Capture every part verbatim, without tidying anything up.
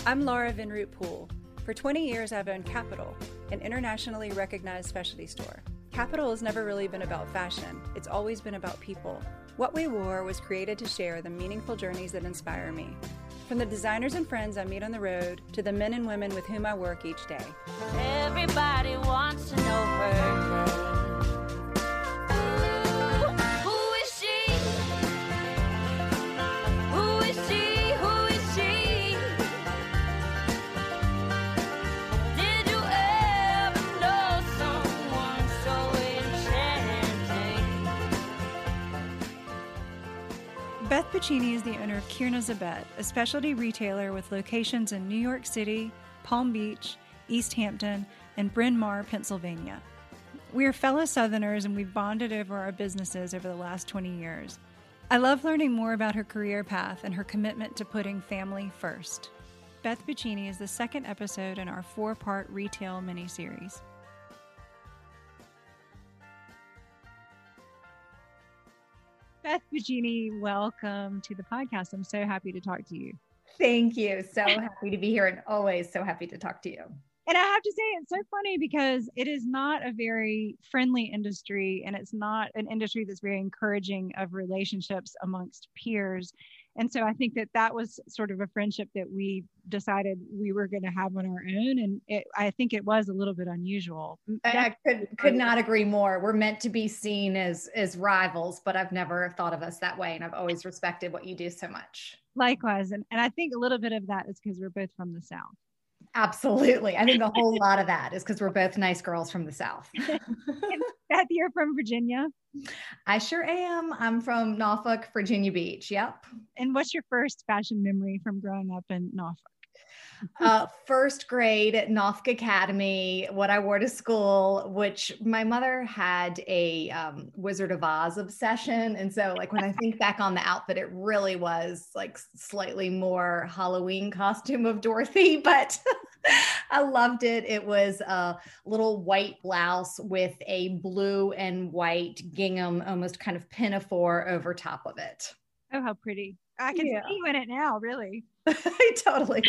I'm Laura Vinroot Poole. For twenty years, I've owned Capital, an internationally recognized specialty store. Capital has never really been about fashion. It's always been about people. What We Wore was created to share the meaningful journeys that inspire me. From the designers and friends I meet on the road to the men and women with whom I work each day. Everybody wants to know her name. Ooh, who is she? Who is she? Who is she? Did you ever know someone so enchanting? Beth Puccini is the owner of Kierna Zabet, a specialty retailer with locations in New York City, Palm Beach, East Hampton, and Bryn Mawr, Pennsylvania. We are fellow Southerners and we've bonded over our businesses over the last twenty years. I love learning more about her career path and her commitment to putting family first. Beth Puccini is the second episode in our four-part retail miniseries. Beth Puccini, welcome to the podcast. I'm so happy to talk to you. Thank you. So happy to be here and always so happy to talk to you. And I have to say, it's so funny because it is not a very friendly industry and it's not an industry that's very encouraging of relationships amongst peers. And so I think that that was sort of a friendship that we decided we were going to have on our own. And it, I think it was a little bit unusual. I, I could, could not agree more. We're meant to be seen as, as rivals, but I've never thought of us that way. And I've always respected what you do so much. Likewise. And, and I think a little bit of that is because we're both from the South. Absolutely. I think a whole lot of that is because we're both nice girls from the South. Beth, you're from Virginia. I sure am. I'm from Norfolk, Virginia Beach. Yep. And what's your first fashion memory from growing up in Norfolk? uh, first grade at Norfolk Academy, what I wore to school, which my mother had a um, Wizard of Oz obsession. And so like when I think back on the outfit, it really was like slightly more Halloween costume of Dorothy, but I loved it. It was a little white blouse with a blue and white gingham, almost kind of pinafore over top of it. Oh, how pretty. I can yeah. see you in it now, really. Totally.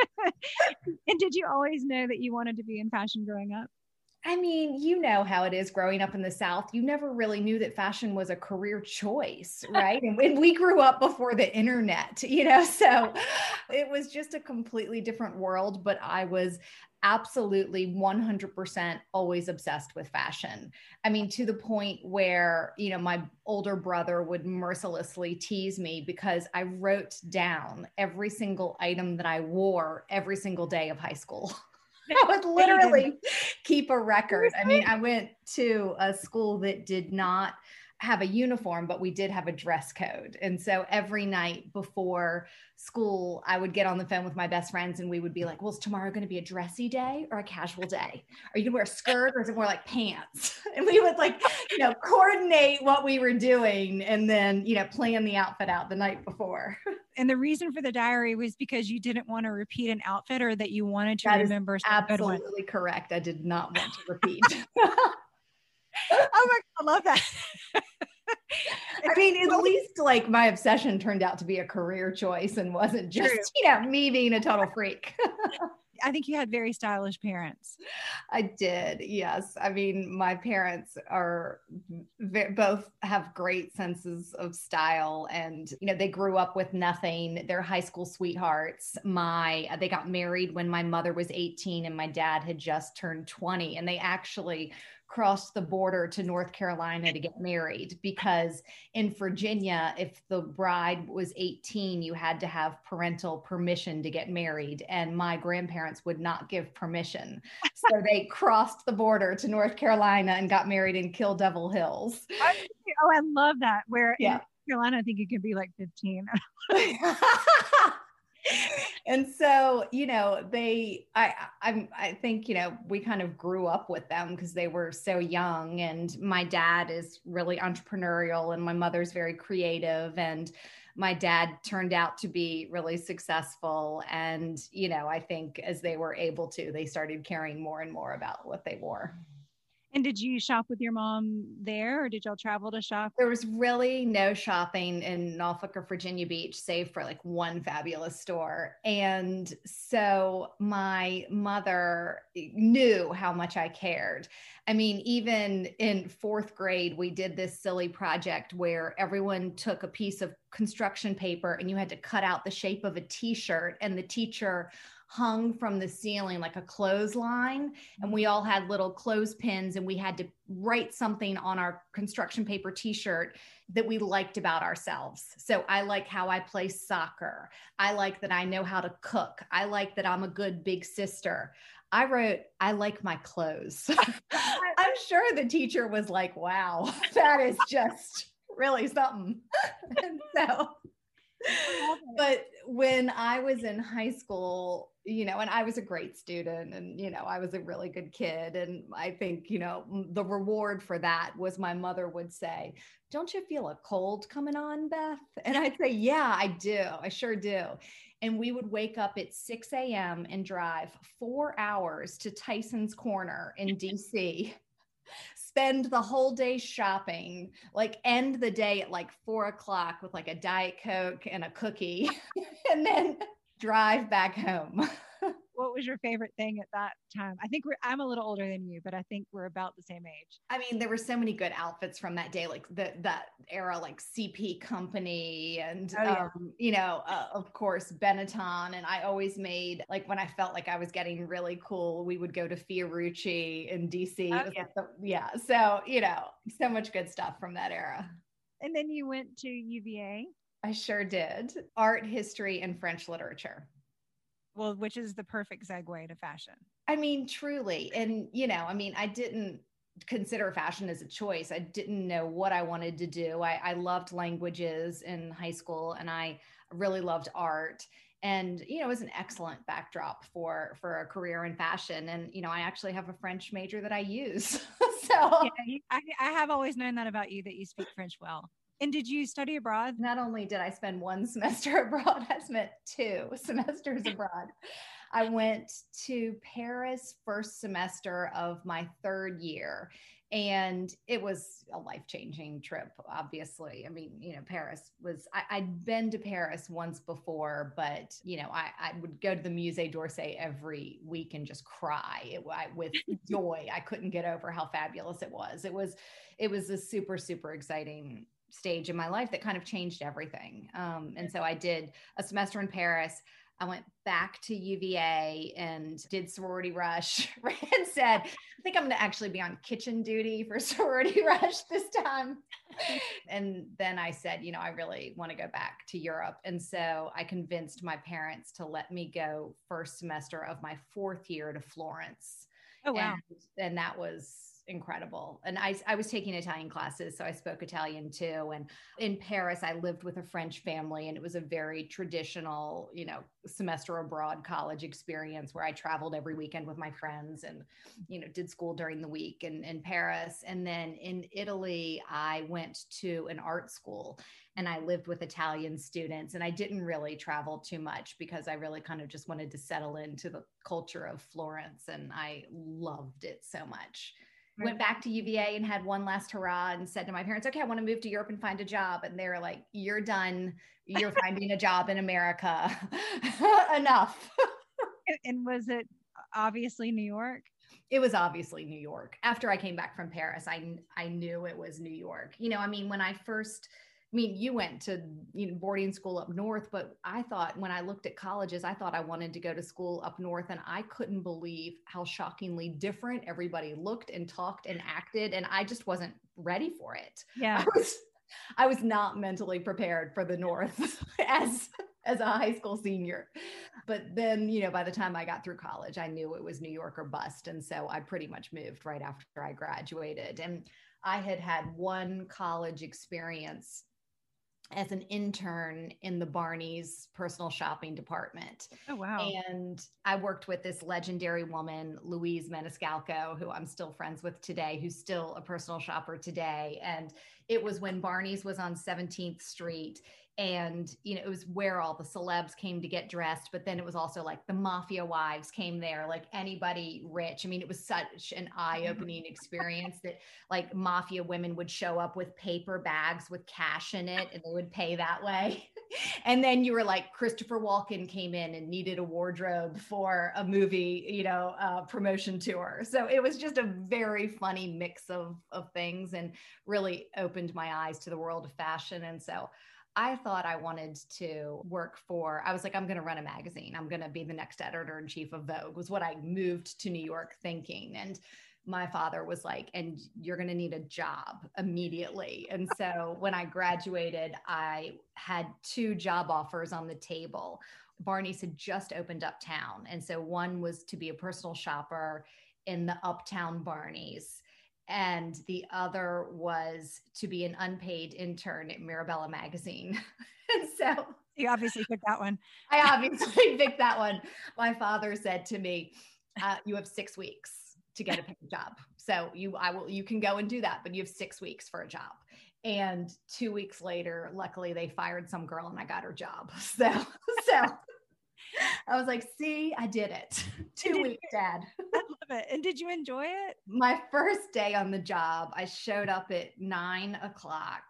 And did you always know that you wanted to be in fashion growing up? I mean, you know how it is growing up in the South. You never really knew that fashion was a career choice, right? And when we grew up before the internet, you know, so it was just a completely different world, but I was absolutely one hundred percent always obsessed with fashion. I mean, to the point where, you know, my older brother would mercilessly tease me because I wrote down every single item that I wore every single day of high school. I would literally keep a record. I mean, I went to a school that did not have a uniform, but we did have a dress code. And so every night before school, I would get on the phone with my best friends and we would be like, well, is tomorrow going to be a dressy day or a casual day? Are you going to wear a skirt or is it more like pants? And we would like, you know, coordinate what we were doing and then, you know, plan the outfit out the night before. And the reason for the diary was because you didn't want to repeat an outfit or that you wanted to that remember. Is absolutely correct. I did not want to repeat. Oh my God, I love that. I mean, at least like my obsession turned out to be a career choice and wasn't just, True. you know, me being a total freak. I think you had very stylish parents. I did. Yes. I mean, my parents are v- both have great senses of style and, you know, they grew up with nothing. They're high school sweethearts. My, they got married when my mother was eighteen and my dad had just turned twenty, and they actually crossed the border to North Carolina to get married because in Virginia, if the bride was eighteen, you had to have parental permission to get married. And my grandparents would not give permission. So they crossed the border to North Carolina and got married in Kill Devil Hills. Oh, I love that. Where yeah. in North Carolina, I think you could be like fifteen. And so, you know, they, I, I, I think, you know, we kind of grew up with them because they were so young, and my dad is really entrepreneurial and my mother's very creative, and my dad turned out to be really successful. And, you know, I think as they were able to, they started caring more and more about what they wore. And did you shop with your mom there or did y'all travel to shop? There was really no shopping in Norfolk or Virginia Beach, save for like one fabulous store. And so my mother knew how much I cared. I mean, even in fourth grade, we did this silly project where everyone took a piece of construction paper and you had to cut out the shape of a t-shirt, and the teacher hung from the ceiling like a clothesline, and we all had little clothespins, and we had to write something on our construction paper t-shirt that we liked about ourselves. So I like how I play soccer. I like that I know how to cook. I like that I'm a good big sister. I wrote, I like my clothes. I'm sure the teacher was like, wow, that is just really something. And so, but when I was in high school, you know, and I was a great student and, you know, I was a really good kid. And I think, you know, the reward for that was my mother would say, don't you feel a cold coming on, Beth? And I'd say, yeah, I do. I sure do. And we would wake up at six a.m. and drive four hours to Tyson's Corner in D C, spend the whole day shopping, like end the day at like four o'clock with like a Diet Coke and a cookie, and then drive back home. What was your favorite thing at that time? I think we're, I'm a little older than you, but I think we're about the same age. I mean, there were so many good outfits from that day, like the, that era, like C P Company and, oh, yeah. um, you know, uh, of course, Benetton. And I always made, like, when I felt like I was getting really cool, we would go to Fiorucci in D C. Oh, yeah. Like the, yeah. So, you know, so much good stuff from that era. And then you went to U V A? I sure did. Art, history, and French literature. Well, which is the perfect segue to fashion. I mean, truly. And, you know, I mean, I didn't consider fashion as a choice. I didn't know what I wanted to do. I, I loved languages in high school, and I really loved art. And, you know, it was an excellent backdrop for, for a career in fashion. And, you know, I actually have a French major that I use. So yeah, I, I have always known that about you, that you speak French well. And did you study abroad? Not only did I spend one semester abroad, I spent two semesters abroad. I went to Paris first semester of my third year, and it was a life-changing trip, obviously. I mean, you know, Paris was, I, I'd been to Paris once before, but, you know, I, I would go to the Musée d'Orsay every week and just cry it, I, with joy. I couldn't get over how fabulous it was. It was, it was a super, super exciting stage in my life that kind of changed everything. Um, and so I did a semester in Paris. I went back to U V A and did sorority rush and said, I think I'm going to actually be on kitchen duty for sorority rush this time. And then I said, you know, I really want to go back to Europe. And so I convinced my parents to let me go first semester of my fourth year to Florence. Oh, wow. And, and that was incredible. And I, I was taking Italian classes, so I spoke Italian too. And in Paris, I lived with a French family, and it was a very traditional, you know, semester abroad college experience where I traveled every weekend with my friends and, you know, did school during the week in, in Paris. And then in Italy, I went to an art school and I lived with Italian students, and I didn't really travel too much because I really kind of just wanted to settle into the culture of Florence, and I loved it so much. Went back to U V A and had one last hurrah and said to my parents, okay, I want to move to Europe and find a job. And they were like, you're done. You're finding a job in America. Enough. And was it obviously New York? It was obviously New York. After I came back from Paris, I, I knew it was New York. You know, I mean, when I first, I mean, you went to, you know, boarding school up north, but I thought when I looked at colleges, I thought I wanted to go to school up north, and I couldn't believe how shockingly different everybody looked and talked and acted. And I just wasn't ready for it. Yeah. I was, I was not mentally prepared for the North as, as a high school senior. But then, you know, by the time I got through college, I knew it was New York or bust. And so I pretty much moved right after I graduated. And I had had one college experience as an intern in the Barney's personal shopping department. Oh, wow. And I worked with this legendary woman, Louise Maniscalco, who I'm still friends with today, who's still a personal shopper today. And it was when Barney's was on seventeenth Street. And, you know, it was where all the celebs came to get dressed, but then it was also like the mafia wives came there, like anybody rich. I mean, it was such an eye-opening experience that like mafia women would show up with paper bags with cash in it and they would pay that way. And then you were like, Christopher Walken came in and needed a wardrobe for a movie, you know, uh, promotion tour. So it was just a very funny mix of, of things and really opened my eyes to the world of fashion. And so I thought I wanted to work for, I was like, I'm going to run a magazine. I'm going to be the next editor in chief of Vogue was what I moved to New York thinking. And my father was like, and you're going to need a job immediately. And so when I graduated, I had two job offers on the table. Barney's had just opened uptown. And so one was to be a personal shopper in the uptown Barney's. And the other was to be an unpaid intern at Mirabella magazine. And so you obviously picked that one. I obviously picked that one. My father said to me, uh, you have six weeks to get a paid job. So you, I will, you can go and do that, but you have six weeks for a job. And two weeks later, luckily they fired some girl and I got her job. So, so I was like, see, I did it. Two weeks, Dad. I love it. And did you enjoy it? My first day on the job, I showed up at nine o'clock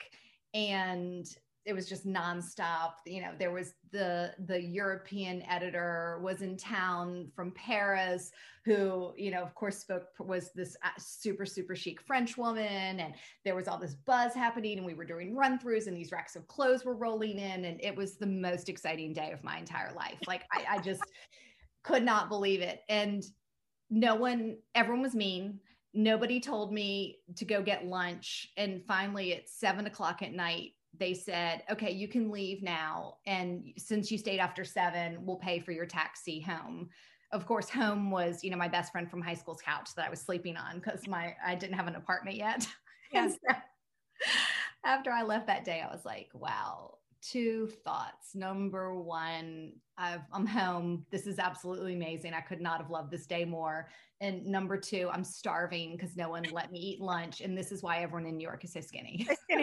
and it was just nonstop. You know, there was the, the European editor was in town from Paris who, you know, of course spoke, was this super, super chic French woman. And there was all this buzz happening and we were doing run throughs and these racks of clothes were rolling in. And it was the most exciting day of my entire life. Like I, I just could not believe it. And no one, everyone was mean. Nobody told me to go get lunch. And finally at seven o'clock at night, they said, okay, you can leave now. And since you stayed after seven, we'll pay for your taxi home. Of course, home was, you know, my best friend from high school's couch that I was sleeping on because my, I didn't have an apartment yet. And so after I left that day, I was like, wow, two thoughts. Number one, I've, I'm home. This is absolutely amazing. I could not have loved this day more. And number two, I'm starving because no one let me eat lunch. And this is why everyone in New York is so skinny. skinny.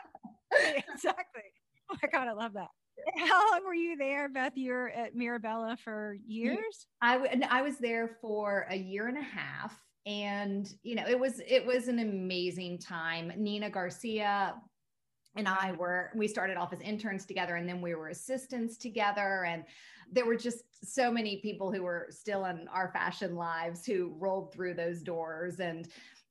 Exactly. Oh my God, I love that. How long were you there, Beth? You were at Mirabella for years? I, w- I was there for a year and a half. And, you know, it was, it was an amazing time. Nina Garcia and I were, we started off as interns together and then we were assistants together. And there were just so many people who were still in our fashion lives who rolled through those doors. And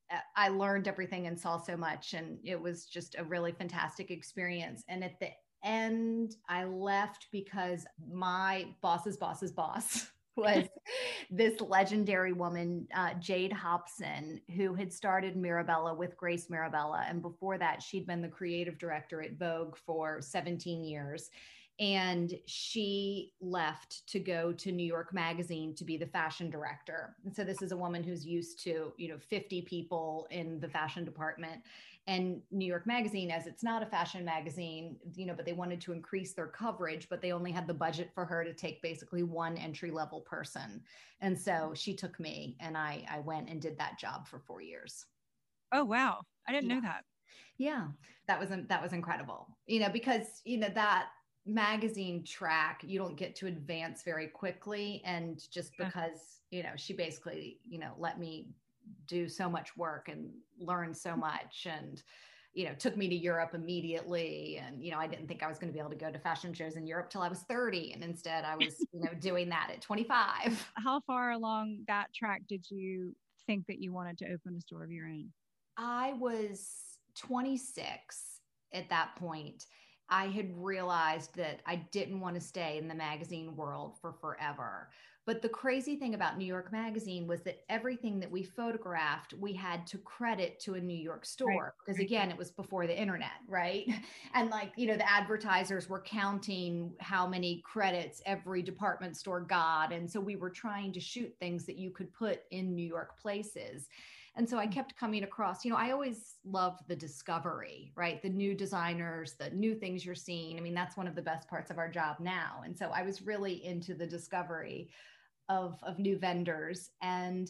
I learned everything and saw so much. And it was just a really fantastic experience. And at the end, I left because my boss's boss's boss was this legendary woman, uh, Jade Hobson, who had started Mirabella with Grace Mirabella. And before that, she'd been the creative director at Vogue for seventeen years. And she left to go to New York Magazine to be the fashion director. And so this is a woman who's used to, you know, fifty people in the fashion department. And New York Magazine, as it's not a fashion magazine, you know, but they wanted to increase their coverage, but they only had the budget for her to take basically one entry level person. And so she took me and I, I went and did that job for four years. Oh, wow. I didn't yeah. know that. Yeah, that was, that was incredible, you know, because, you know, that magazine track, you don't get to advance very quickly. And just because, you know, she basically, you know, let me do so much work and learn so much and, you know, took me to Europe immediately. And, you know, I didn't think I was going to be able to go to fashion shows in Europe till I was thirty. And instead I was, you know, doing that at twenty-five. How far along that track did you think that you wanted to open a store of your own? I was twenty-six at that point. I had realized that I didn't want to stay in the magazine world for forever. But the crazy thing about New York Magazine was that everything that we photographed, we had to credit to a New York store. Right. Because again, it was before the internet, right? And like, you know, the advertisers were counting how many credits every department store got. And so we were trying to shoot things that you could put in New York places. And so I kept coming across, you know, I always loved the discovery, right? The new designers, the new things you're seeing. I mean, that's one of the best parts of our job now. And so I was really into the discovery of, of new vendors, and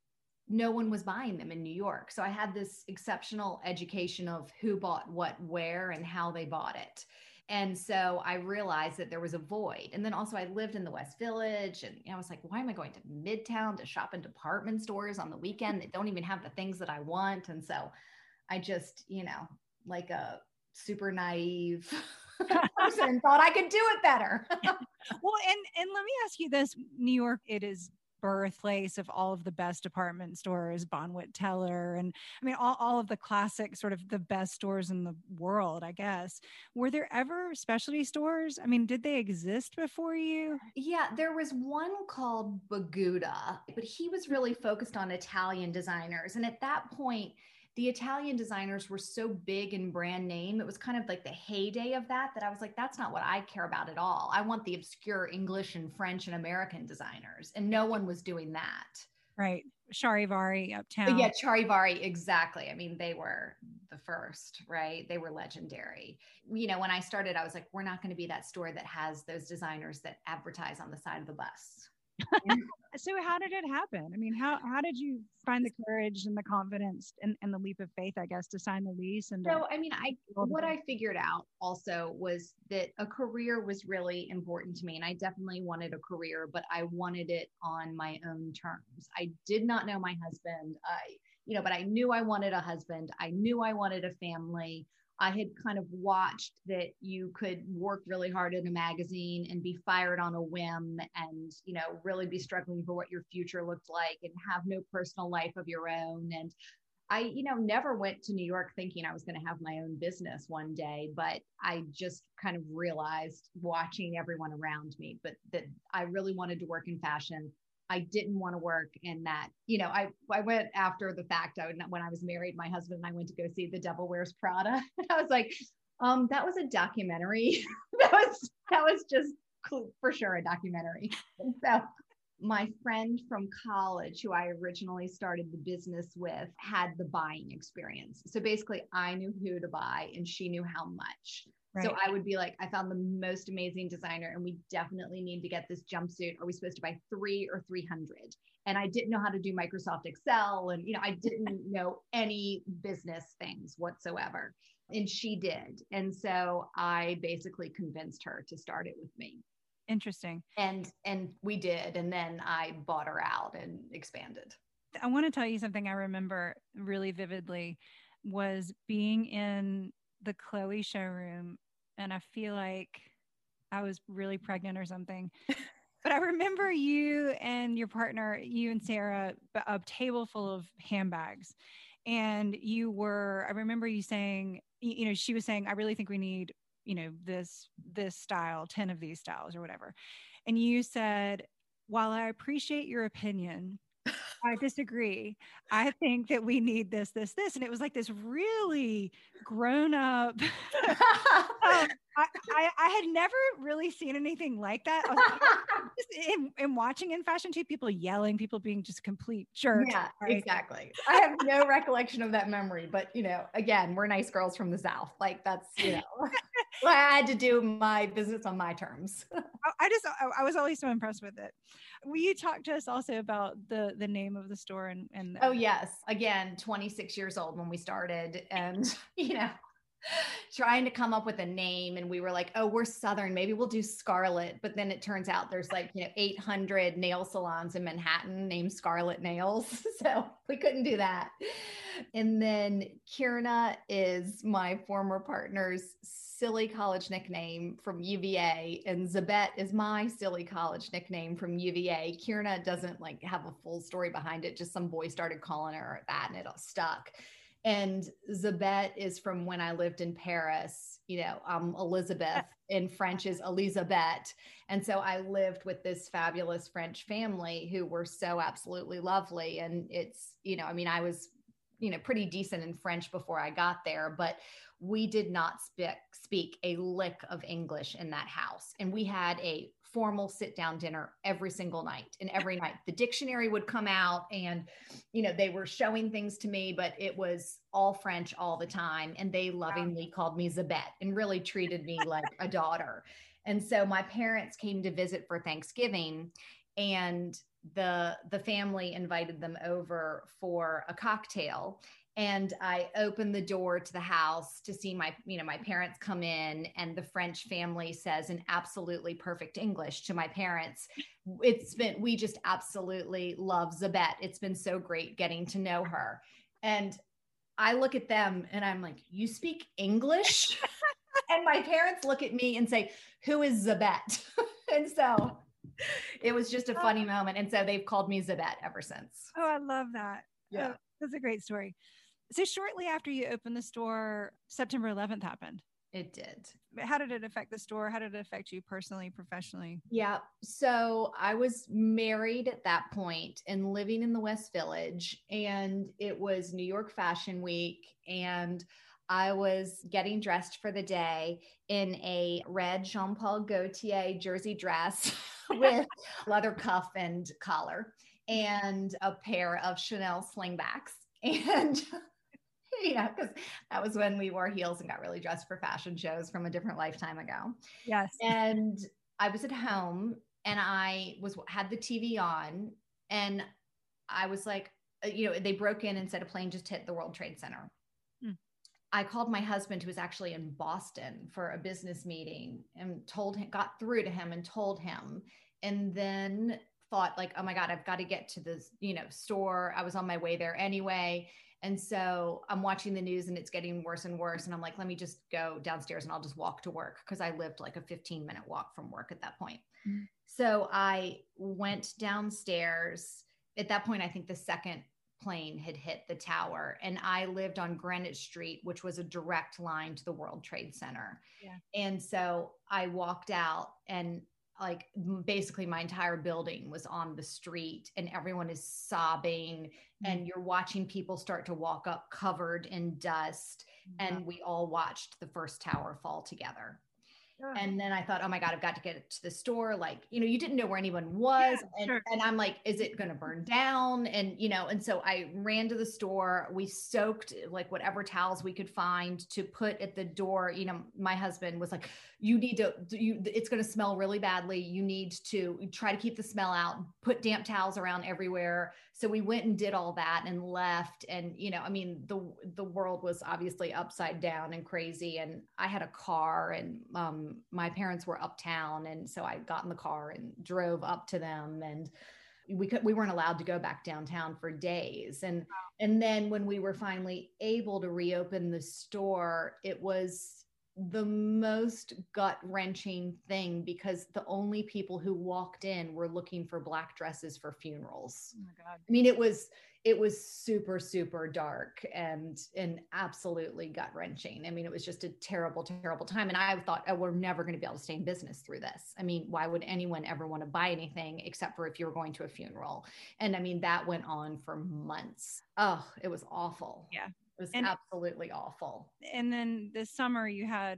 no one was buying them in New York. So I had this exceptional education of who bought what, where, and how they bought it. And so I realized that there was a void. And then also I lived in the West Village, and you know, I was like, why am I going to Midtown to shop in department stores on the weekend that don't even have the things that I want? And so I just, you know, like a super naive person thought I could do it better. Well, and, and let me ask you this, New York, it is birthplace of all of the best department stores, Bonwit Teller, and I mean, all, all of the classic sort of the best stores in the world, I guess. Were there ever specialty stores? I mean, did they exist before you? Yeah, there was one called Baguda, but he was really focused on Italian designers. And at that point, the Italian designers were so big in brand name. It was kind of like the heyday of that, that I was like, that's not what I care about at all. I want the obscure English and French and American designers. And no one was doing that. Right. Charivari uptown. Yeah, Charivari, exactly. I mean, they were the first, right? They were legendary. You know, when I started, I was like, we're not going to be that store that has those designers that advertise on the side of the bus. So how did it happen? I mean, how, how did you find the courage and the confidence and, and the leap of faith, I guess, to sign the lease? And so, I mean, I, what I figured out also was that a career was really important to me. And I definitely wanted a career, but I wanted it on my own terms. I did not know my husband. I, you know, but I knew I wanted a husband. I knew I wanted a family. I had kind of watched that you could work really hard in a magazine and be fired on a whim and, you know, really be struggling for what your future looked like and have no personal life of your own. And I, you know, never went to New York thinking I was going to have my own business one day, but I just kind of realized watching everyone around me, but that I really wanted to work in fashion. I didn't want to work in that, you know, I, I went after the fact. I would not, when I was married, my husband and I went to go see The Devil Wears Prada. And I was like, um, that was a documentary. that was, that was just for sure a documentary. And so my friend from college, who I originally started the business with, had the buying experience. So basically I knew who to buy and she knew how much. Right. So I would be like, I found the most amazing designer and we definitely need to get this jumpsuit. Are we supposed to buy three or three hundred? And I didn't know how to do Microsoft Excel. And, you know, I didn't know any business things whatsoever. And she did. And so I basically convinced her to start it with me. Interesting. And, and we did. And then I bought her out and expanded. I want to tell you something I remember really vividly was being in the Chloe showroom. And I feel like I was really pregnant or something. But I remember you and your partner, you and Sarah, a table full of handbags. And you were, I remember you saying, you know, she was saying, I really think we need, you know, this, this style, ten of these styles or whatever. And you said, while I appreciate your opinion, I disagree. I think that we need this, this, this. And it was like this really grown up. um, I, I, I had never really seen anything like that. I was, just in, in watching in fashion too, people yelling, people being just complete jerks. Yeah, right? Exactly. I have no recollection of that memory, but you know, again, we're nice girls from the South. Like that's, you know, I had to do my business on my terms. I just, I, I was always so impressed with it. Will you talk to us also about the, the name of the store and, and the- Oh yes. Again, twenty-six years old when we started and, you know, trying to come up with a name. And we were like, oh, we're Southern. Maybe we'll do Scarlet. But then it turns out there's like, you know, eight hundred nail salons in Manhattan named Scarlet Nails. So we couldn't do that. And then Kierna is my former partner's silly college nickname from U V A. And Zabet is my silly college nickname from U V A. Kierna doesn't like have a full story behind it. Just some boy started calling her that and it all stuck. And Zabet is from when I lived in Paris. You know, um, Elizabeth in French is Elisabeth. And so I lived with this fabulous French family who were so absolutely lovely. And it's, you know, I mean, I was, you know, pretty decent in French before I got there, but we did not speak, speak a lick of English in that house. And we had a formal sit down dinner every single night. And every night the dictionary would come out and, you know, they were showing things to me, but it was all French all the time. And they lovingly called me Zabet and really treated me like a daughter. And so my parents came to visit for Thanksgiving and the, the family invited them over for a cocktail. And I opened the door to the house to see my, you know, my parents come in, and the French family says in absolutely perfect English to my parents, it's been, we just absolutely love Zabet. It's been so great getting to know her. And I look at them and I'm like, you speak English? And my parents look at me and say, who is Zabet? And so it was just a funny moment. And so they've called me Zabet ever since. Oh, I love that. Yeah. Oh, that's a great story. So shortly after you opened the store, September eleventh happened. It did. How did it affect the store? How did it affect you personally, professionally? Yeah. So I was married at that point and living in the West Village, and it was New York Fashion Week, and I was getting dressed for the day in a red Jean Paul Gaultier jersey dress with leather cuff and collar and a pair of Chanel slingbacks. And you know, because that was when we wore heels and got really dressed for fashion shows from a different lifetime ago. Yes. And I was at home and I was had the T V on, and I was like, you know, they broke in and said a plane just hit the World Trade Center. Hmm. I called my husband, who was actually in Boston for a business meeting, and told him, got through to him and told him, and then thought like, oh my God, I've got to get to this, you know, store. I was on my way there anyway. And so I'm watching the news and it's getting worse and worse. And I'm like, let me just go downstairs and I'll just walk to work, because I lived like a fifteen minute walk from work at that point. Mm-hmm. So I went downstairs. At that point, I think the second plane had hit the tower, and I lived on Greenwich Street, which was a direct line to the World Trade Center. Yeah. And so I walked out, and like basically my entire building was on the street, and everyone is sobbing, mm-hmm. and you're watching people start to walk up covered in dust. Mm-hmm. And we all watched the first tower fall together. Oh. And then I thought, oh my God, I've got to get it to the store. Like, you know, you didn't know where anyone was. Yeah, and, sure. and I'm like, is it going to burn down? And, you know, and so I ran to the store. We soaked like whatever towels we could find to put at the door. You know, my husband was like, you need to, you, it's going to smell really badly. You need to try to keep the smell out, put damp towels around everywhere. So we went and did all that and left. And, you know, I mean, the, the world was obviously upside down and crazy. And I had a car, and um, my parents were uptown. And so I got in the car and drove up to them, and we could, we weren't allowed to go back downtown for days. And, and then when we were finally able to reopen the store, it was the most gut-wrenching thing, because the only people who walked in were looking for black dresses for funerals. Oh my God. I mean, it was, it was super, super dark and, and absolutely gut-wrenching. I mean, it was just a terrible, terrible time. And I thought, oh, we're never going to be able to stay in business through this. I mean, why would anyone ever want to buy anything except for if you were going to a funeral? And I mean, that went on for months. Oh, it was awful. Yeah. It was and, absolutely awful. And then this summer you had,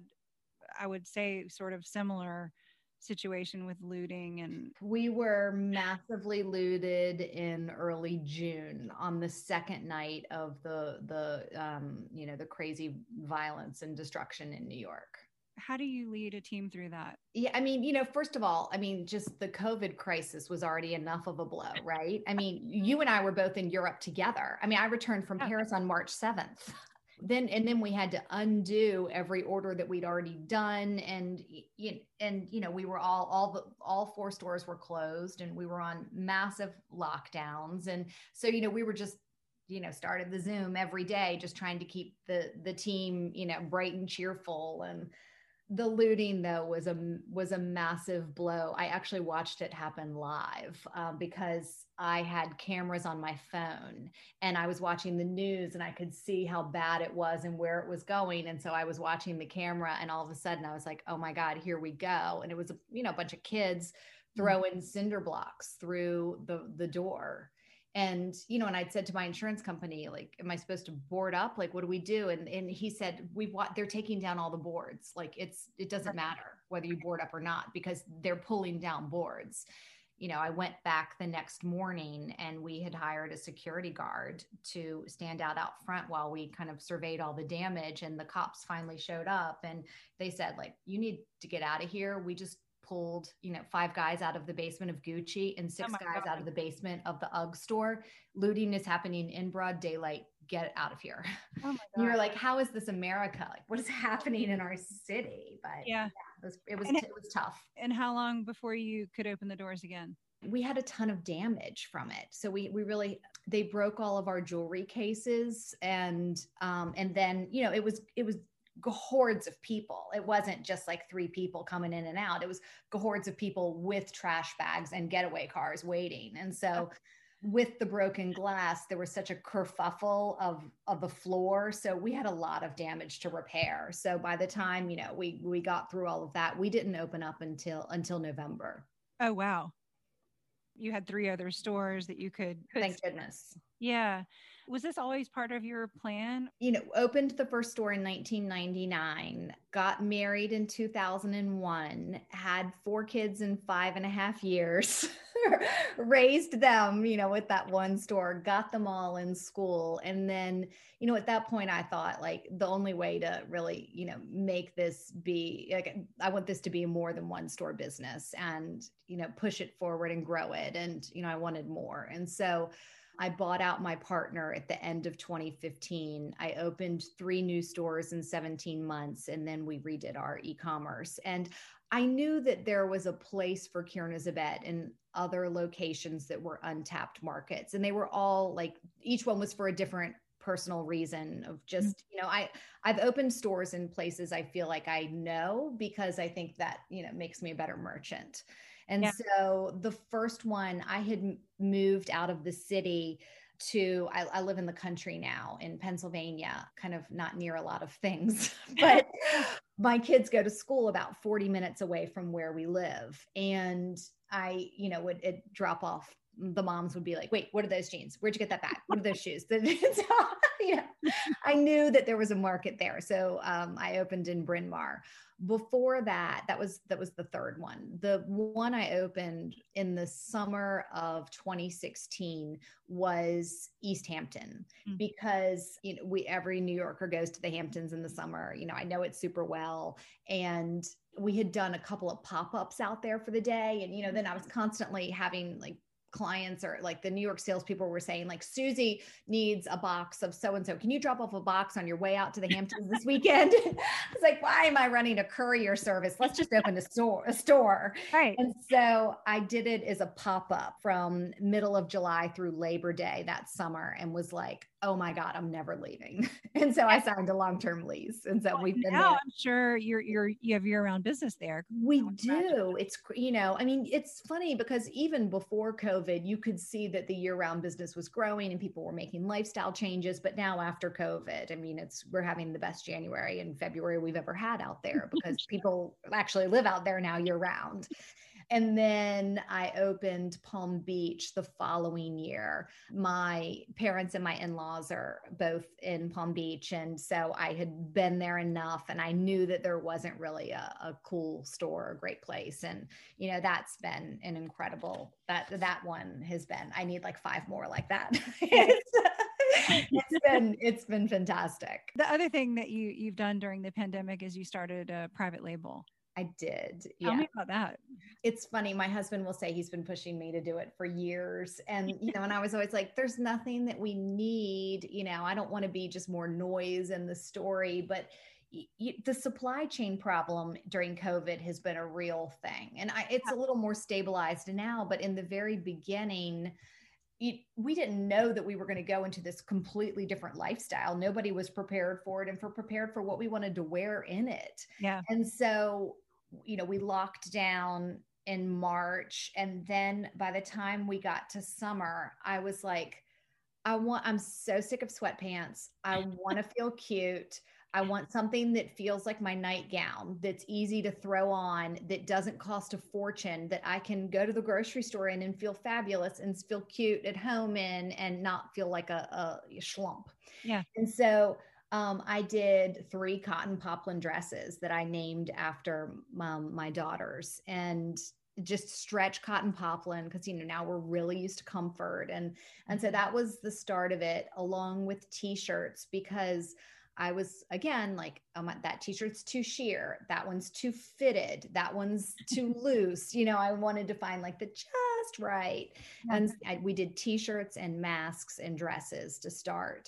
I would say, sort of similar situation with looting. And we were massively looted in early June on the second night of the, the, um, you know, the crazy violence and destruction in New York. How do you lead a team through that? Yeah. I mean, you know, first of all, I mean, just the COVID crisis was already enough of a blow, right? I mean, you and I were both in Europe together. I mean, I returned from Paris on March seventh. Then, and then we had to undo every order that we'd already done. And, and, you know, we were all, all the, all four stores were closed, and we were on massive lockdowns. And so, you know, we were just, you know, started the Zoom every day, just trying to keep the, the team, you know, bright and cheerful. And the looting, though, was a was a massive blow. I actually watched it happen live um, because I had cameras on my phone, and I was watching the news, and I could see how bad it was and where it was going. And so I was watching the camera, and all of a sudden I was like, oh my God, here we go. And it was, you know, a bunch of kids throwing cinder blocks through the the door. And, you know, and I'd said to my insurance company, like, am I supposed to board up? Like, what do we do? And and he said, we've what they're taking down all the boards. Like, it's, it doesn't matter whether you board up or not, because they're pulling down boards. You know, I went back the next morning, and we had hired a security guard to stand out out front while we kind of surveyed all the damage. And the cops finally showed up, and they said, like, you need to get out of here. We just pulled, you know, five guys out of the basement of Gucci and six oh guys God. out of the basement of the U G G store. Looting is happening in broad daylight get out of here. Oh my And you're God. like, how is this America? Like, what is happening in our city? But Yeah. yeah, it was, it was, And- it was tough. And how long before you could open the doors again? We had a ton of damage from it. So we, we really, they broke all of our jewelry cases. And, um, and then, you know, it was, it was hordes of people. It wasn't just like three people coming in and out. It was hordes of people with trash bags and getaway cars waiting. And so with the broken glass, there was such a kerfuffle of, of the floor. So we had a lot of damage to repair. So by the time, you know, we, we got through all of that, we didn't open up until, until November. Oh, wow. You had three other stores that you could, could Thank goodness. Yeah. Was this always part of your plan? You know, opened the first store in nineteen ninety-nine, got married in two thousand one, had four kids in five and a half years, raised them, you know, with that one store, got them all in school. And then, you know, at that point I thought like the only way to really, you know, make this be like, I want this to be more than one store business and, you know, push it forward and grow it. And, you know, I wanted more. And so I bought out my partner at the end of twenty fifteen. I opened three new stores in seventeen months, and then we redid our e-commerce. And I knew that there was a place for Kierna Zabet in other locations that were untapped markets. And they were all like, each one was for a different personal reason of just, you know, I, I've opened stores in places I feel like I know because I think that, you know, makes me a better merchant. And yeah. So the first one, I had moved out of the city to, I, I live in the country now in Pennsylvania, kind of not near a lot of things, but my kids go to school about forty minutes away from where we live. And I, you know, would it drop off. The moms would be like, wait, what are those jeans? Where'd you get that bag? What are those shoes? So, you know, I knew that there was a market there. So um, I opened in Bryn Mawr. Before that, that was, that was the third one. The one I opened in the summer of twenty sixteen was East Hampton, mm-hmm. because, you know, we, every New Yorker goes to the Hamptons in the summer. You know, I know it super well. And we had done a couple of pop-ups out there for the day. And, you know, then I was constantly having like clients or like the New York salespeople were saying like, Susie needs a box of so-and-so. Can you drop off a box on your way out to the Hamptons this weekend? I was like, why am I running a courier service? Let's just open a store, a store. Right. And so I did it as a pop-up from middle of July through Labor Day that summer and was like, oh my God, I'm never leaving. And so I signed a long-term lease. And so well, we've been now there. I'm sure you're, you're, you have year-round business there. We do. It's, you know, I mean, it's funny because even before COVID, you could see that the year-round business was growing and people were making lifestyle changes. But now after COVID, I mean, it's, we're having the best January and February we've ever had out there because people actually live out there now year-round. And then I opened Palm Beach the following year. My parents and my in-laws are both in Palm Beach. And so I had been there enough and I knew that there wasn't really a, a cool store, a great place. And, you know, that's been an incredible, that, that one has been, I need like five more like that. it's, it's been, it's been fantastic. The other thing that you, you've done during the pandemic is you started a private label. I did. Tell yeah. me about that. It's funny. My husband will say he's been pushing me to do it for years. And, you know, and I was always like, there's nothing that we need, you know, I don't want to be just more noise in the story, but y- y- the supply chain problem during COVID has been a real thing. And I, it's a little more stabilized now, but in the very beginning, It, we didn't know that we were going to go into this completely different lifestyle. Nobody was prepared for it and for prepared for what we wanted to wear in it. Yeah. And so, you know, we locked down in March. And then by the time we got to summer, I was like, I want, I'm so sick of sweatpants. I want to feel cute. I want something that feels like my nightgown, that's easy to throw on, that doesn't cost a fortune, that I can go to the grocery store in and feel fabulous and feel cute at home in and not feel like a, a schlump. Yeah. And so um, I did three cotton poplin dresses that I named after um, my daughters and just stretch cotton poplin because, you know, now we're really used to comfort. And, and so that was the start of it, along with t-shirts, because I was, again, like, um, that t-shirt's too sheer. That one's too fitted. That one's too loose. You know, I wanted to find like the just right. And I, we did t-shirts and masks and dresses to start.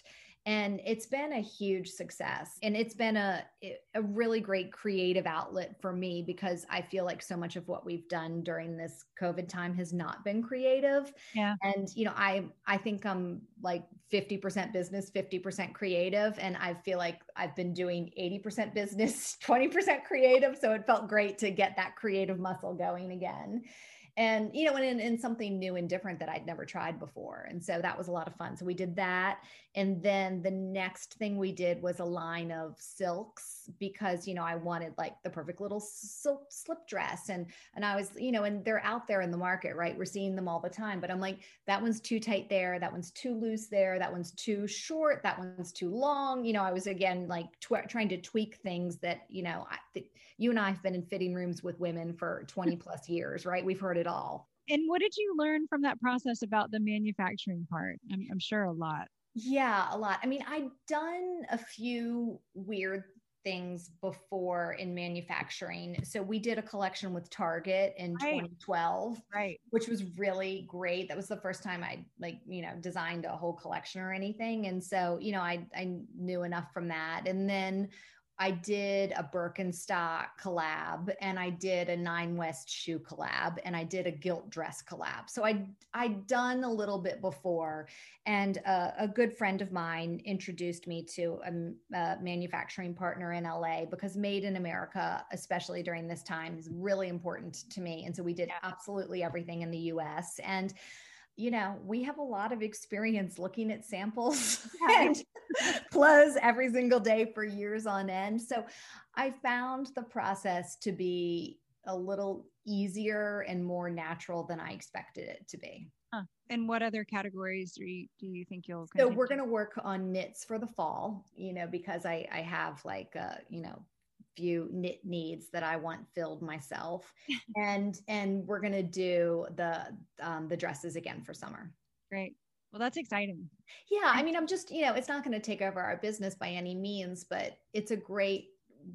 And it's been a huge success. And it's been a, a really great creative outlet for me, because I feel like so much of what we've done during this COVID time has not been creative. Yeah. And, you know, I, I think I'm like fifty percent business, fifty percent creative. And I feel like I've been doing eighty percent business, twenty percent creative. So it felt great to get that creative muscle going again. And, you know, and, and something new and different that I'd never tried before. And so that was a lot of fun. So we did that. And then the next thing we did was a line of silks, because, you know, I wanted like the perfect little silk slip dress. And, and I was, you know, and they're out there in the market, right? We're seeing them all the time, but I'm like, that one's too tight there. That one's too loose there. That one's too short. That one's too long. You know, I was again, like tw- trying to tweak things that, you know, I, th- you and I have been in fitting rooms with women for twenty plus years, right? We've heard it all. And what did you learn from that process about the manufacturing part? I'm, I'm sure a lot. Yeah, a lot. I mean, I'd done a few weird things before in manufacturing. So we did a collection with Target in Right. twenty twelve, Right. which was really great. That was the first time I like, you know, designed a whole collection or anything. And so, you know, I, I knew enough from that. And then I did a Birkenstock collab, and I did a Nine West shoe collab, and I did a gilt dress collab. So I, I'd done a little bit before, and a, a good friend of mine introduced me to a, a manufacturing partner in L A, because made in America, especially during this time, is really important to me. And so we did Yeah. absolutely everything in the U S. And you know, we have a lot of experience looking at samples and clothes every single day for years on end. So I found the process to be a little easier and more natural than I expected it to be. Huh. And what other categories do you, do you think you'll So continue? we're going to work on knits for the fall, you know, because I, I have like, a, you know, few knit needs that I want filled myself. and, and we're going to do the, um, the dresses again for summer. Great. Well, that's exciting. Yeah. I mean, I'm just, you know, it's not going to take over our business by any means, but it's a great,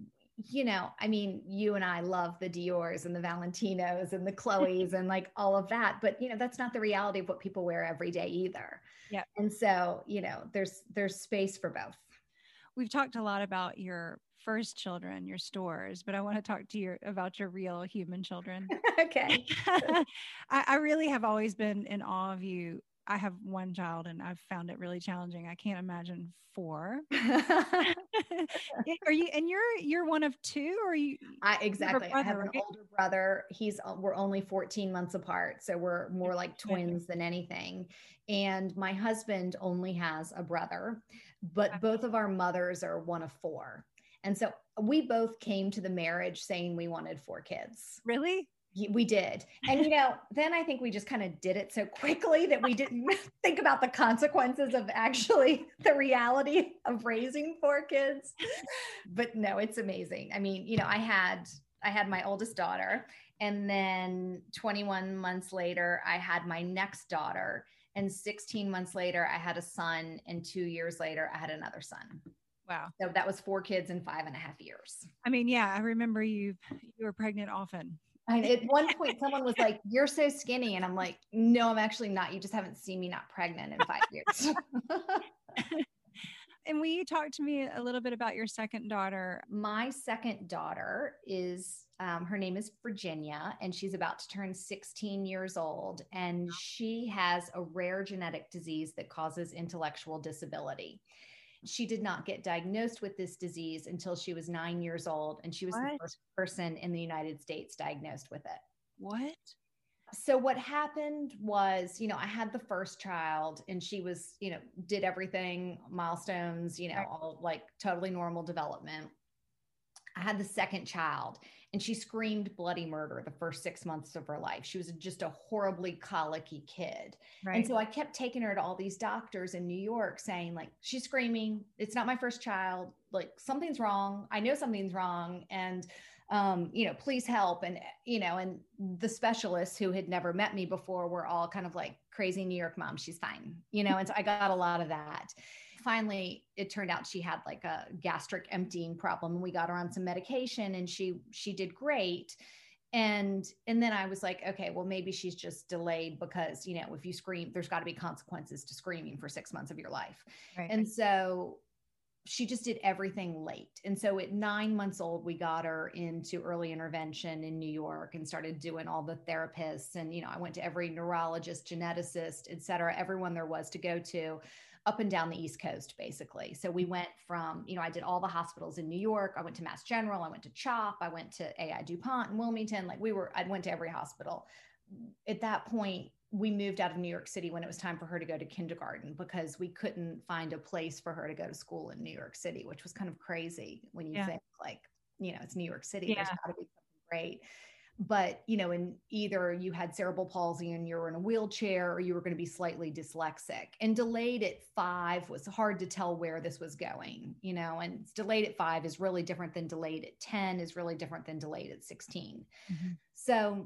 you know, I mean, you and I love the Dior's and the Valentinos and the Chloe's and like all of that, but you know, that's not the reality of what people wear every day either. Yeah. And so, you know, there's, there's space for both. We've talked a lot about your first children, your stores, but I want to talk to you about your real human children. Okay. I, I really have always been in awe of you. I have one child and I've found it really challenging. I can't imagine four. Are you, and you're, you're one of two, or you? I exactly. Brother, I have an right? older brother. He's, we're only fourteen months apart. So we're more like twins than anything. And my husband only has a brother, but both of our mothers are one of four. And so we both came to the marriage saying we wanted four kids. Really? We did. And, you know, then I think we just kind of did it so quickly that we didn't think about the consequences of actually the reality of raising four kids. But no, it's amazing. I mean, you know, I had, I had my oldest daughter, and then twenty-one months later, I had my next daughter, and sixteen months later, I had a son, and two years later, I had another son. Wow. So that was four kids in five and a half years. I mean, yeah, I remember you, you were pregnant often. And at one point, someone was like, "You're so skinny." And I'm like, "No, I'm actually not. You just haven't seen me not pregnant in five years." And will you talk to me a little bit about your second daughter? My second daughter is, um, her name is Virginia, and she's about to turn sixteen years old. And she has a rare genetic disease that causes intellectual disability. She did not get diagnosed with this disease until she was nine years old. And she was What? the first person in the United States diagnosed with it. What? So what happened was, you know, I had the first child, and she was, you know, did everything, milestones, you know, Right. all like totally normal development. I had the second child, and she screamed bloody murder the first six months of her life. She was just a horribly colicky kid. Right. And so I kept taking her to all these doctors in New York saying, like, she's screaming. It's not my first child. Like, something's wrong. I know something's wrong. And, um, you know, please help. And, you know, and the specialists who had never met me before were all kind of like, crazy New York mom, she's fine, you know? And so I got a lot of that. Finally, it turned out she had like a gastric emptying problem, and we got her on some medication, and she, she did great. And, and then I was like, okay, well, maybe she's just delayed because, you know, if you scream, there's got to be consequences to screaming for six months of your life. Right. And so she just did everything late. And so at nine months old, we got her into early intervention in New York and started doing all the therapists. And, you know, I went to every neurologist, geneticist, et cetera, everyone there was to go to, up and down the East Coast, basically. So we went from, you know, I did all the hospitals in New York. I went to Mass General. I went to CHOP. I went to A I DuPont in Wilmington. Like we were, I went to every hospital. At that point, we moved out of New York City when it was time for her to go to kindergarten because we couldn't find a place for her to go to school in New York City, which was kind of crazy when you yeah. think like, you know, it's New York City. Yeah. There's got to be something great. But, you know, in either you had cerebral palsy and you were in a wheelchair or you were going to be slightly dyslexic. And delayed at five was hard to tell where this was going, you know, and delayed at five is really different than delayed at ten is really different than delayed at sixteen. Mm-hmm. So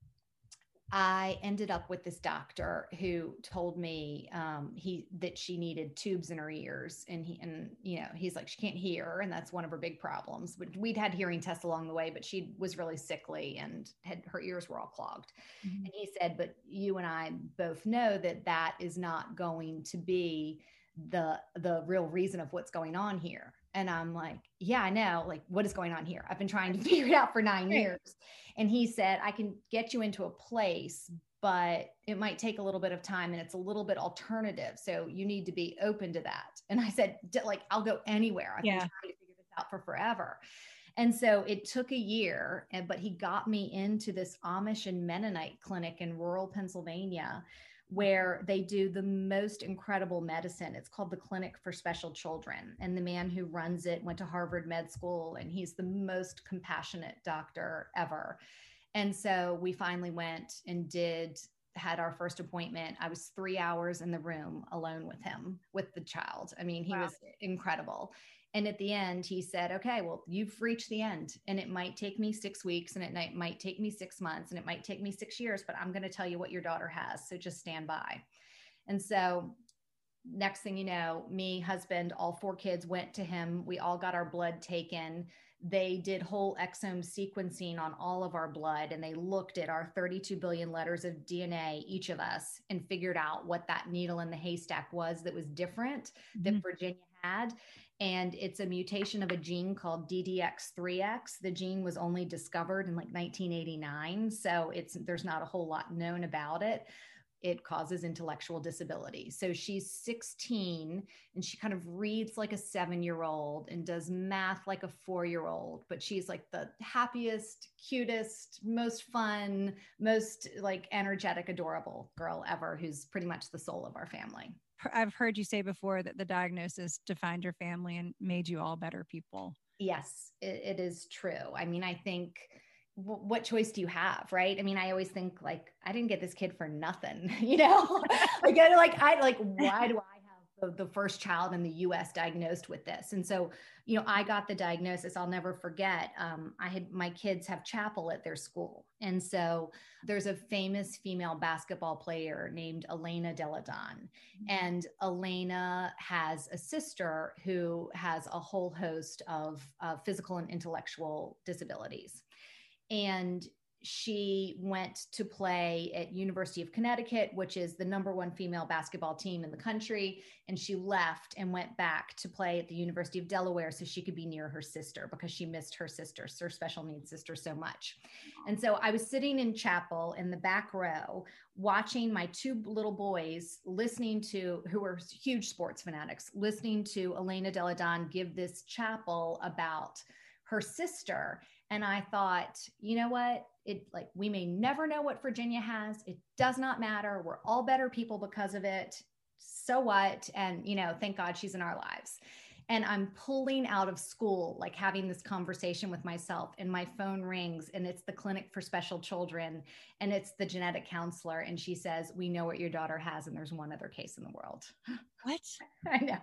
I ended up with this doctor who told me um, he that she needed tubes in her ears, and he and you know he's like, she can't hear, and that's one of her big problems. But we'd had hearing tests along the way, but she was really sickly and had her ears were all clogged. Mm-hmm. And he said, but you and I both know that that is not going to be the the real reason of what's going on here. And I'm like, yeah, I know. Like, what is going on here? I've been trying to figure it out for nine right. years. And he said, I can get you into a place, but it might take a little bit of time and it's a little bit alternative. So you need to be open to that. And I said, like, I'll go anywhere. I've yeah. been trying to figure this out for forever. And so it took a year, and, but he got me into this Amish and Mennonite clinic in rural Pennsylvania, where they do the most incredible medicine. It's called the Clinic for Special Children. And the man who runs it went to Harvard Med School, and he's the most compassionate doctor ever. And so we finally went and did, had our first appointment. I was three hours in the room alone with him, with the child. I mean, he wow. was incredible. And at the end, he said, okay, well, you've reached the end, and it might take me six weeks and it might take me six months and it might take me six years, but I'm going to tell you what your daughter has. So just stand by. And so next thing you know, me, husband, all four kids went to him. We all got our blood taken. They did whole exome sequencing on all of our blood, and they looked at our thirty-two billion letters of D N A, each of us, and figured out what that needle in the haystack was that was different mm-hmm. that Virginia had. And it's a mutation of a gene called D D X three X. The gene was only discovered in like nineteen eighty-nine. So it's, there's not a whole lot known about it. It causes intellectual disability. So she's sixteen and she kind of reads like a seven-year-old and does math like a four-year-old, but she's like the happiest, cutest, most fun, most like energetic, adorable girl ever, who's pretty much the soul of our family. I've heard you say before that the diagnosis defined your family and made you all better people. Yes, it, it is true. I mean, I think w- what choice do you have, right? I mean, I always think like, I didn't get this kid for nothing, you know, like, I, like, I like, why do I have the, the first child in the U S diagnosed with this? And so, you know, I got the diagnosis. I'll never forget. Um, I had, my kids have chapel at their school. And so there's a famous female basketball player named Elena Delle Donne. And Elena has a sister who has a whole host of uh, physical and intellectual disabilities. And she went to play at University of Connecticut, which is the number one female basketball team in the country. And she left and went back to play at the University of Delaware so she could be near her sister, because she missed her sister, her special needs sister, so much. And so I was sitting in chapel in the back row, watching my two little boys, listening to, who were huge sports fanatics, listening to Elena Delle Donne give this chapel about her sister. And I thought, you know what? It like, we may never know what Virginia has. It does not matter. We're all better people because of it. So what? And, you know, thank God she's in our lives. And I'm pulling out of school, like having this conversation with myself, and my phone rings, and it's the Clinic for Special Children, and it's the genetic counselor. And she says, we know what your daughter has, and there's one other case in the world. What? I know.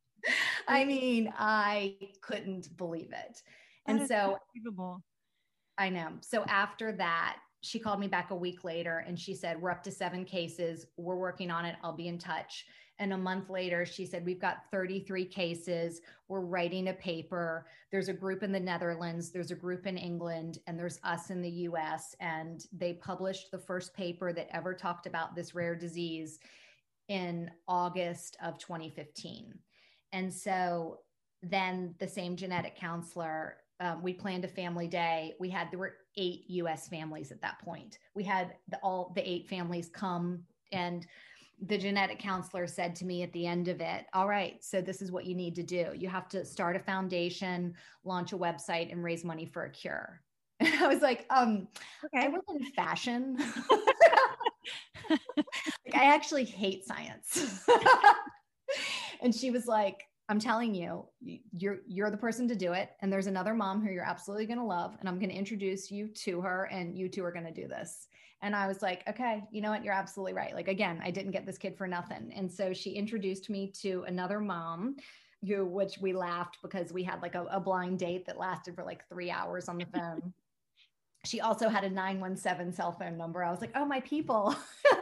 I mean, I couldn't believe it. And so unbelievable. I know. So after that, she called me back a week later and she said, we're up to seven cases. We're working on it. I'll be in touch. And a month later, she said, we've got thirty-three cases. We're writing a paper. There's a group in the Netherlands. There's a group in England, and there's us in the U S. And they published the first paper that ever talked about this rare disease in August of twenty fifteen. And so then the same genetic counselor, um, we planned a family day. We had, there were eight U S families at that point. We had the, all the eight families come, and the genetic counselor said to me at the end of it, all right, so this is what you need to do. You have to start a foundation, launch a website, and raise money for a cure. And I was like, um, okay. I work in fashion. Like, I actually hate science. And she was like, I'm telling you, you're, you're the person to do it. And there's another mom who you're absolutely going to love. And I'm going to introduce you to her, and you two are going to do this. And I was like, okay, you know what? You're absolutely right. Like, again, I didn't get this kid for nothing. And so she introduced me to another mom who, which we laughed because we had like a, a blind date that lasted for like three hours on the phone. She also had a nine one seven cell phone number. I was like, oh, my people.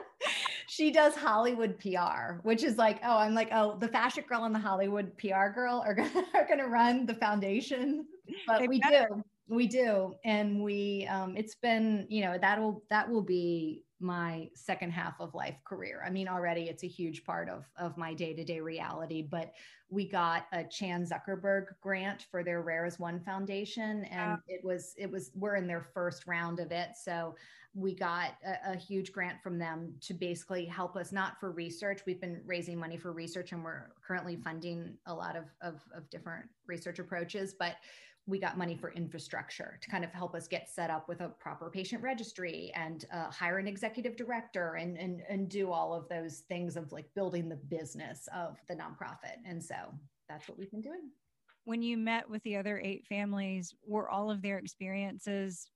She does Hollywood P R, which is like, oh, I'm like, oh, the fashion girl and the Hollywood P R girl are going are going to run the foundation. But they we better. do. We do. And we, um, it's been, you know, that'll, that will be my second half of life career. I mean, already it's a huge part of, of my day-to-day reality, but we got a Chan Zuckerberg grant for their Rare as One Foundation. And wow. it was, it was, we're in their first round of it. So we got a, a huge grant from them to basically help us, not for research. We've been raising money for research, and we're currently funding a lot of, of, of different research approaches, but we got money for infrastructure to kind of help us get set up with a proper patient registry, and uh, hire an executive director, and, and, and do all of those things of like building the business of the nonprofit. And so that's what we've been doing. When you met with the other eight families, were all of their experiences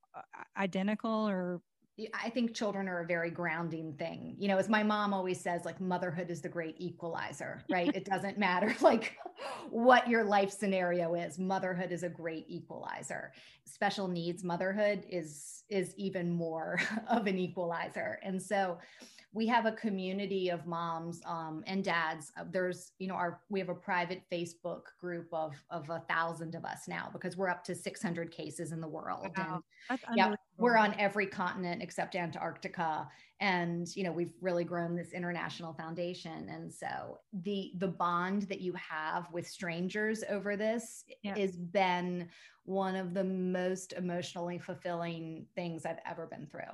identical, or? I think children are a very grounding thing. You know, as my mom always says, like, motherhood is the great equalizer, right? It doesn't matter like what your life scenario is. Motherhood is a great equalizer. Special needs motherhood is, is even more of an equalizer. And so we have a community of moms um, and dads. There's, you know, our, we have a private Facebook group of, of a thousand of us now, because we're up to six hundred cases in the world. Wow. And yeah, we're on every continent except Antarctica. And, you know, we've really grown this international foundation. And so the, the bond that you have with strangers over this yeah. has been one of the most emotionally fulfilling things I've ever been through.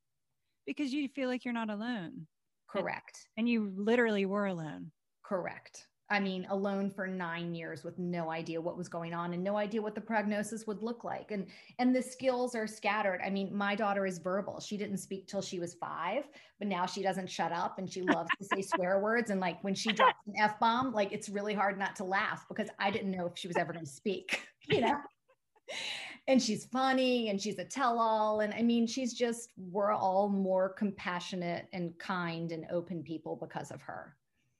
Because you feel like you're not alone. Correct. And, and you literally were alone. Correct. I mean, alone for nine years with no idea what was going on and no idea what the prognosis would look like. And, and the skills are scattered. I mean, my daughter is verbal. She didn't speak till she was five, but now she doesn't shut up, and she loves to say swear words. And like when she drops an F-bomb, like it's really hard not to laugh, because I didn't know if she was ever going to speak, you know? And she's funny, and she's a tell-all. And I mean, she's just, we're all more compassionate and kind and open people because of her.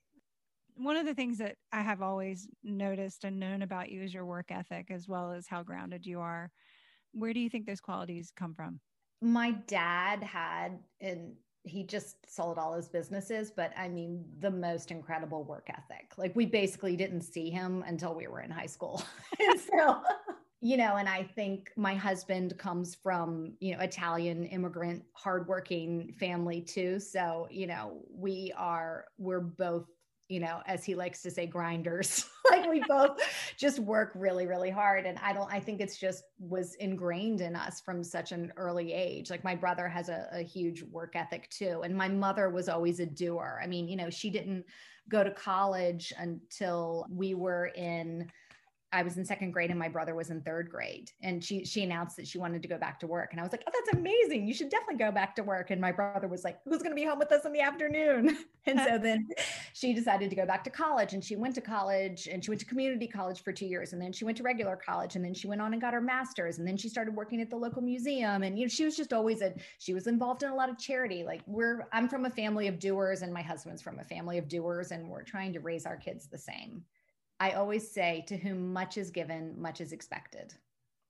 One of the things that I have always noticed and known about you is your work ethic, as well as how grounded you are. Where do you think those qualities come from? My dad had, and he just sold all his businesses, but I mean, the most incredible work ethic. Like, we basically didn't see him until we were in high school. And so, you know, and I think my husband comes from, you know, Italian immigrant, hardworking family too. So, you know, we are, we're both, you know, as he likes to say, grinders. Like, we both just work really, really hard. And I don't, I think it's just was ingrained in us from such an early age. Like, my brother has a, a huge work ethic too. And my mother was always a doer. I mean, you know, she didn't go to college until we were in, I was in second grade and my brother was in third grade. And she, she announced that she wanted to go back to work. And I was like, oh, that's amazing. You should definitely go back to work. And my brother was like, who's going to be home with us in the afternoon? And so then she decided to go back to college, and she went to college, and she went to community college for two years. And then she went to regular college, and then she went on and got her master's. And then she started working at the local museum. And, you know, she was just always a, she was involved in a lot of charity. Like, we're, I'm from a family of doers, and my husband's from a family of doers, and we're trying to raise our kids the same. I always say, to whom much is given, much is expected.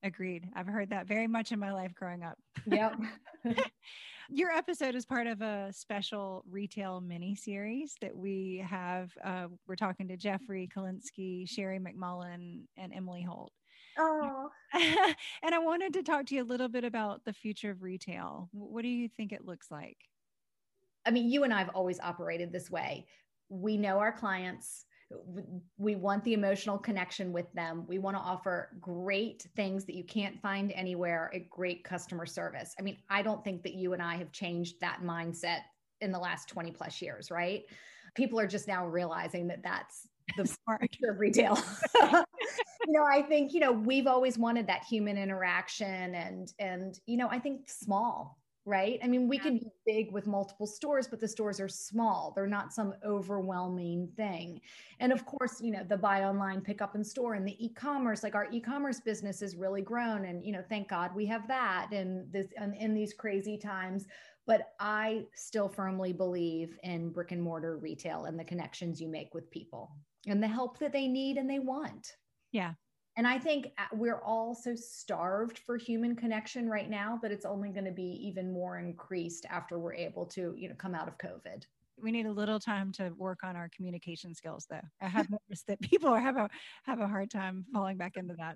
Agreed. I've heard that very much in my life growing up. Yep. Your episode is part of a special retail mini series that we have. Uh, we're talking to Jeffrey Kalinsky, Sherry McMullen, and Emily Holt. Oh. And I wanted to talk to you a little bit about the future of retail. What do you think it looks like? I mean, you and I have always operated this way. We know our clients. We want the emotional connection with them. We want to offer great things that you can't find anywhere at great customer service. I mean, I don't think that you and I have changed that mindset in the last twenty plus years, right? People are just now realizing that that's the future of retail. You know, I think, you know, we've always wanted that human interaction and, and, you know, I think small, right? I mean, we yeah. can be big with multiple stores, but the stores are small. They're not some overwhelming thing. And of course, you know, the buy online, pick up in store and the e-commerce, like our e-commerce business has really grown. And, you know, thank God we have that in this, in, in these crazy times. But I still firmly believe in brick and mortar retail and the connections you make with people and the help that they need and they want. Yeah. And I think we're all so starved for human connection right now that it's only going to be even more increased after we're able to, you know, come out of COVID. We need a little time to work on our communication skills, though. I have noticed that people have a have a hard time falling back into that.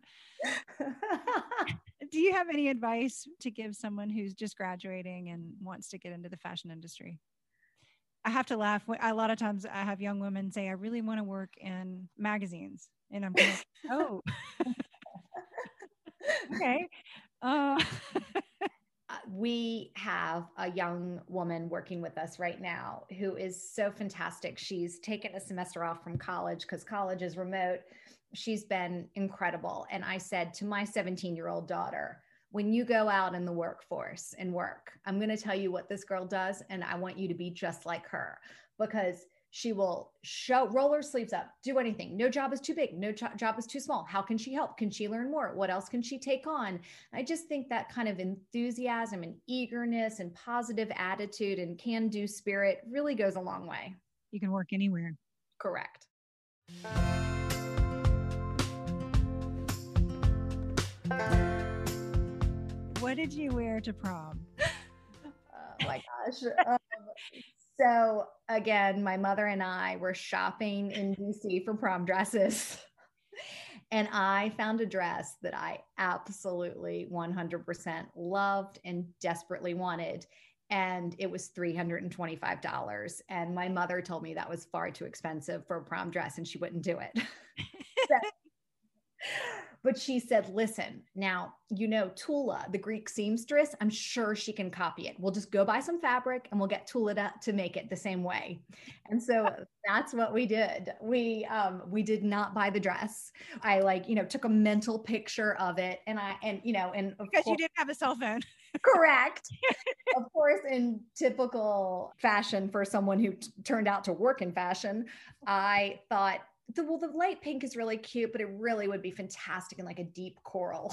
Do you have any advice to give someone who's just graduating and wants to get into the fashion industry? I have to laugh. A lot of times I have young women say, I really want to work in magazines. And I'm going, oh, okay. Uh, we have a young woman working with us right now who is so fantastic. She's taken a semester off from college because college is remote. She's been incredible. And I said to my seventeen-year-old daughter, when you go out in the workforce and work, I'm going to tell you what this girl does. And I want you to be just like her, because she will show, roll her sleeves up, do anything. No job is too big. No cho- job is too small. How can she help? Can she learn more? What else can she take on? I just think that kind of enthusiasm and eagerness and positive attitude and can-do spirit really goes a long way. You can work anywhere. Correct. What did you wear to prom? Oh my gosh. Um, so again, my mother and I were shopping in D C for prom dresses. And I found a dress that I absolutely one hundred percent loved and desperately wanted. And it was three hundred twenty-five dollars. And my mother told me that was far too expensive for a prom dress and she wouldn't do it. So, but she said, listen, now, you know, Tula, the Greek seamstress, I'm sure she can copy it. We'll just go buy some fabric and we'll get Tula to, to make it the same way. And so that's what we did. We, um, we did not buy the dress. I like, you know, took a mental picture of it and I, and, you know, and of because course, you didn't have a cell phone. Correct. Of course, in typical fashion for someone who t- turned out to work in fashion, I thought, The, well, the light pink is really cute, but it really would be fantastic in like a deep coral.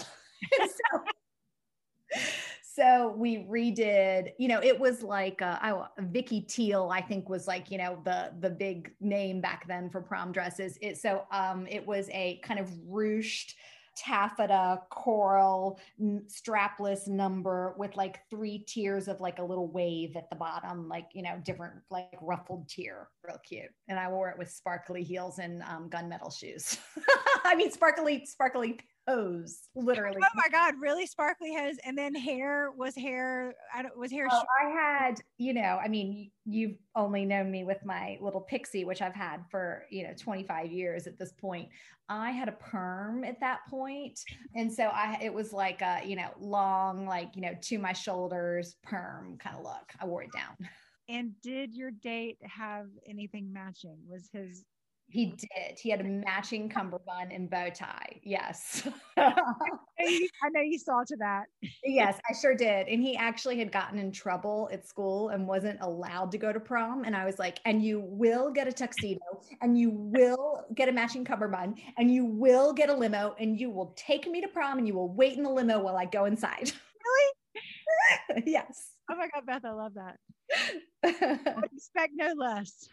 so, so we redid, you know, it was like, uh, I, Vicky Teal, I think was like, you know, the, the big name back then for prom dresses. It, so um, it was a kind of ruched taffeta coral strapless number with like three tiers of like a little wave at the bottom, like, you know, different like ruffled tier, real cute. And I wore it with sparkly heels and um, gunmetal shoes. I mean, sparkly, sparkly hose, literally. Oh my God, really sparkly hose. And then hair was hair, I don't, was hair. Oh, I had, you know, I mean, you've only known me with my little pixie, which I've had for, you know, twenty-five years at this point. I had a perm at that point. And so I, it was like a, you know, long, like, you know, to my shoulders perm kind of look. I wore it down. And did your date have anything matching? Was his He did. He had a matching cummerbund and bow tie. Yes. I know you saw to that. Yes, I sure did. And he actually had gotten in trouble at school and wasn't allowed to go to prom. And I was like, and you will get a tuxedo and you will get a matching cummerbund and you will get a limo and you will take me to prom and you will wait in the limo while I go inside. Really? Yes. Oh my God, Beth, I love that. I would expect no less.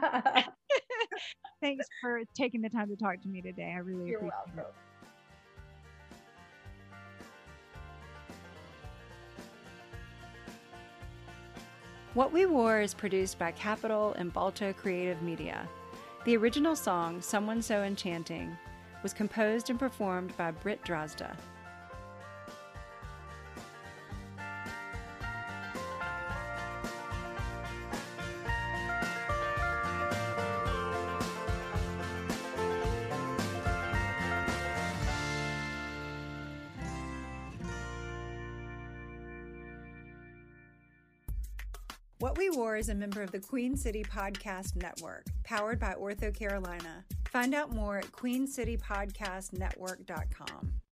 Thanks for taking the time to talk to me today. I really You're appreciate welcome. it. What We Wore is produced by Capitol and Balto Creative Media. The original song, Someone So Enchanting, was composed and performed by Britt Drozda. What We Wore is a member of the Queen City Podcast Network, powered by Ortho Carolina. Find out more at queen city podcast network dot com.